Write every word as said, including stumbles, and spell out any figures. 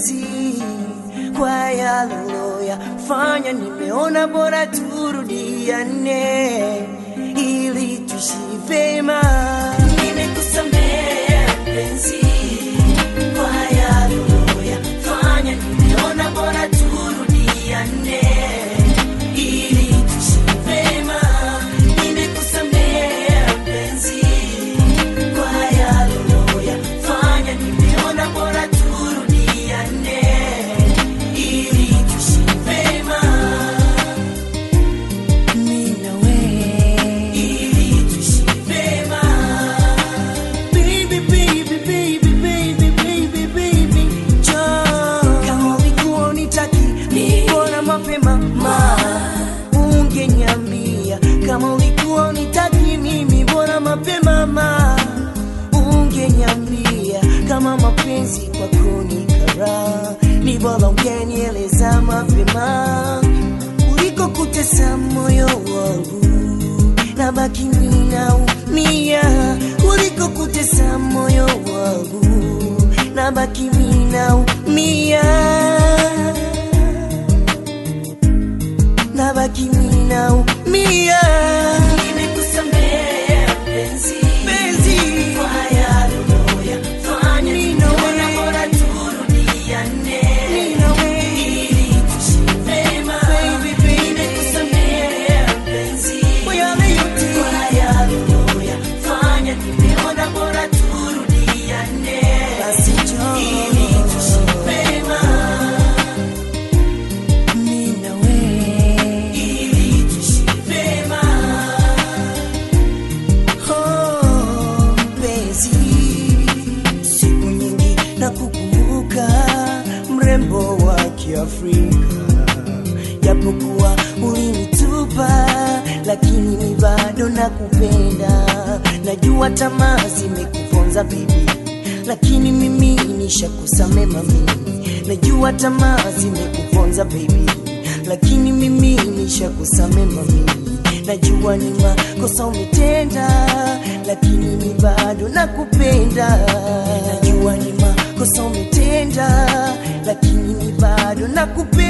mpenzi, kwa yale uloyafanya nimeona bora turudiane ili tuishi vema. Nimekusamehe mpenzi, kwa yale uloyafanya nimeona bora turudiane ili tuishi vema. Nimekusamehe mpenzi, kwa yale uloyafanya nimeona bora turudiane ili tuishi vema. Mimi na wewe ili tuishi vema. Baby baby baby baby baby baby Joe, kama ulikuwa unitaki bora mapema ma ungeniambia. Kama ulikuwa unitaki mimi bora mapema ma ungeniambia. Kama mapenzi kwako ni kara, ni bora ungenieleza mapema kuliko kutesa moyo wangu na baki mimi naumia. Kuliko kutesa moyo wangu na baki mimi naumia, na baki mimi naumia. Nimekusamehe mpenzi, mpenzi, kwa yale uloyafanya nimeona bora turudiane ili tuishi vema. Nimekusamehe mpenzi, kwa yale yote, kwa yale uloyafanya nimeona bora turudiane basi njoo ili tuishi vema. Mimi na wewe ili tuishi vema. Oh mpenzi, siku nyingi na kukumbuka mrembo wa Kiafrika, japokuwa ulinitupa lakini ni bado nakupenda. Najua tamaa zimekuponza baby, lakini mimi nishakusamehe mami. Najua tamaa zimekuponza baby, lakini mimi nishakusamehe mami. Najua ni makosa umetenda, lakini mimi bado nakupenda. Najua ni makosa umetenda, lakini mimi bado nakupenda.